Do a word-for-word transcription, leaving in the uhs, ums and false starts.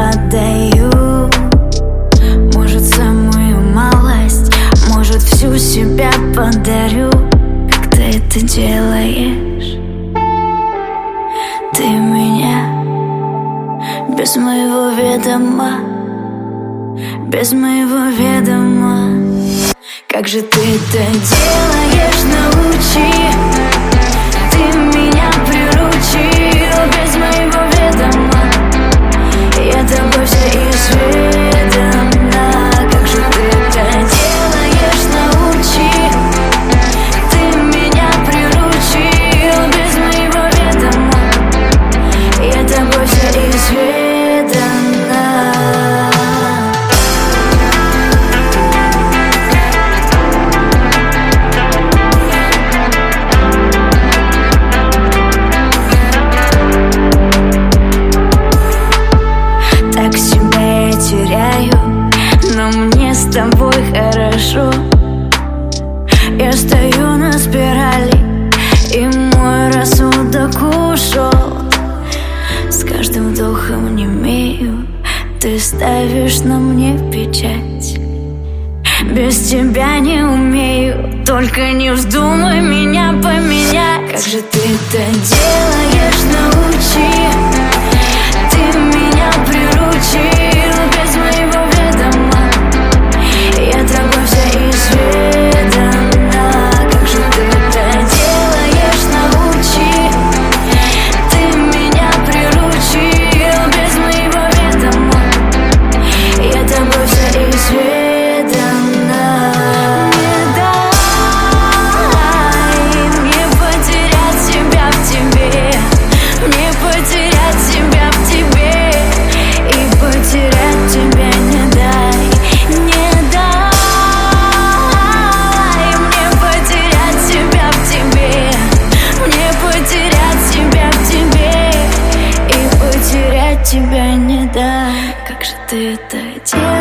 отдаю. Может, самую малость, может, всю себя подарю. Как ты это делаешь? Ты меня без моего ведома, без моего ведома. Как же ты это делаешь, научи. Ты меня приручил без моего ведома. Я тобой вся изведана. Как же ты это делаешь, научи. Ты меня приручил без моего ведома. Я тобой вся изведана. Так себя я теряю, но мне с тобой хорошо. Я стою на спирали, и мой рассудок ушел. С каждым вдохом немею, ты ставишь на мне печать. Без тебя не умею, только не вздумай меня поменять. Как же ты это делаешь, научи. Ты меня приручил без моего ведома. Я тобой вся изведана. Как же ты это делаешь, научи. Ты меня приручил без моего ведома. Я тобой вся изведана. Не дай мне потерять себя в тебе. Мне потерять себя в тебе. И потерять тебя не дай. Не дай мне потерять себя в тебе. Мне потерять себя в тебе. И потерять тебя не дай. Как же ты это делаешь?